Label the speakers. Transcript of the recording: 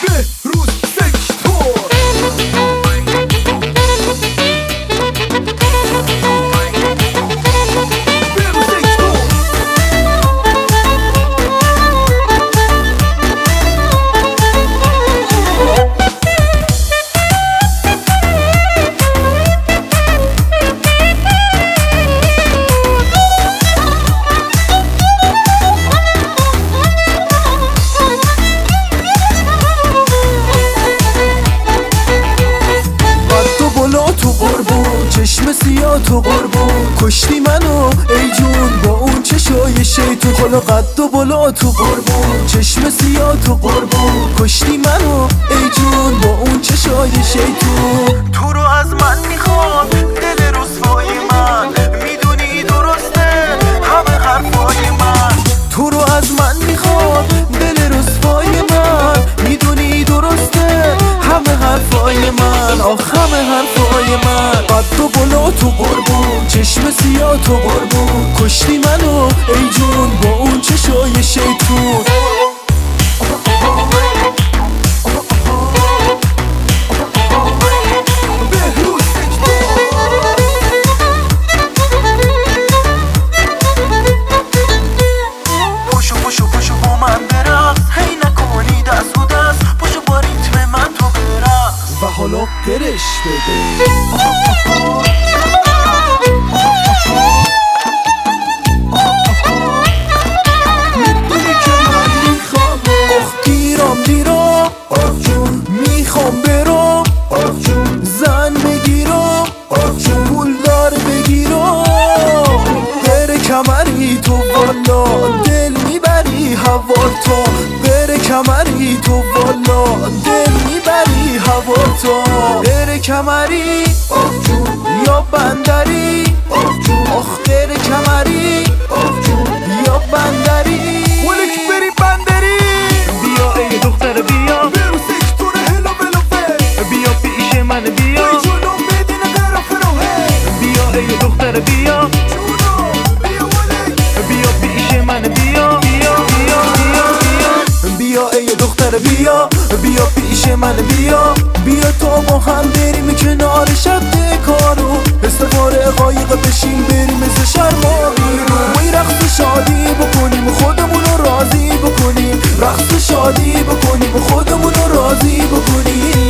Speaker 1: بهروز سکتور. تو قربون چشم سیاه تو قربون کشتی منو ای جون با اون چشای شیطون. خلا قد و بلا تو قربون چشم سیاه تو قربون کشتی منو ای جون با اون چشای شیطون. تو رو از من میخواد دل رسوای من، میدونی درسته همه حرفای من. تو رو از من میخواد دل رسوای من، میدونی درسته همه حرفای من. آخ همه حرفای من. قد و بلا تو قربون چشم سیاه تو قربون کشتی منو ای جون با اون چشای شیطون. پشو با من برقص هی نکنی دست و دست، پشو با ریتم من تو برقص و حالا قرش بده. میدونی که من میخوام آخ گیرم گیرم آخ جون میخوام برم آخ جون زن بگیرم آخ جون پول دار بگیرم. بره کمری تو والا دل میبری هوار تو، بره کمری تو والا دل میبری هوار تو. بره کمری آخ جون یا بندری آخ جون آخ بره کمری آخ جون یا بندری ولک بری بندری.
Speaker 2: بیا ای دختر بیا
Speaker 1: برو سکتور هلا بلافه،
Speaker 2: بیا پیش من بیا
Speaker 1: ای جونو بدین طرف روه.
Speaker 2: بیا ای دختر بیا
Speaker 1: جونو بیا ولک
Speaker 2: بیا پیش من بیا بیا بیا بیا بیا
Speaker 1: بیا ای دختر بیا بیا پیش من بیا. بیا تا با هم بریم کنار شب کارو، استفاره قایق بشین بریم مثل شرما بیرون. وی رقص شادی بکنیم خودمونو راضی بکنیم، رقص شادی بکنیم خودمونو راضی بکنیم.